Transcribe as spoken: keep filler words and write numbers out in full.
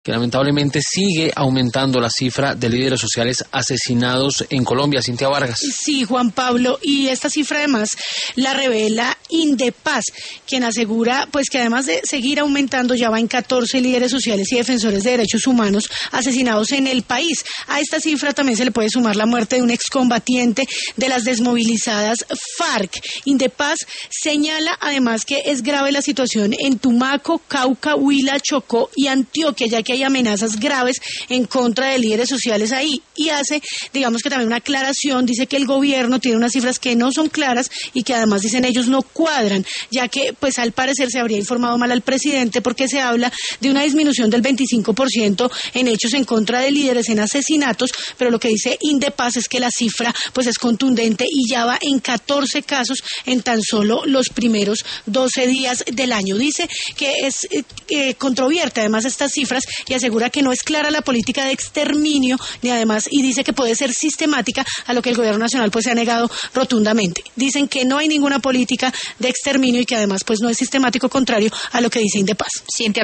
que lamentablemente sigue aumentando la cifra de líderes sociales asesinados en Colombia. Cintia Vargas. Sí, Juan Pablo, y esta cifra además la revela Indepaz, quien asegura pues que además de seguir aumentando ya va en catorce líderes sociales y defensores de derechos humanos asesinados en el país. A esta cifra también se le puede sumar la muerte de un excombatiente de las desmovilizadas FARC. Indepaz señala además que es grave la situación en Tumaco, Cauca, Huila, Chocó y Antioquia, ya que hay amenazas graves en contra de líderes sociales ahí, y hace, digamos que también una aclaración, dice que el gobierno tiene unas cifras que no son claras y que además dicen ellos no cuadran, ya que pues al parecer se habría informado mal al presidente porque se habla de una disminución del veinticinco por ciento en hechos en contra de líderes, en asesinatos, pero lo que dice Indepaz es que la cifra pues es contundente y ya va en catorce casos en tan solo los primeros doce días del año. Dice que es eh, controvierte además estas cifras y asegura que no es clara la política de exterminio ni además, y dice que puede ser sistemática, a lo que el gobierno nacional pues se ha negado rotundamente. Dicen que no hay ninguna política de exterminio y que además pues no es sistemático, contrario a lo que dice Indepaz. Cintia.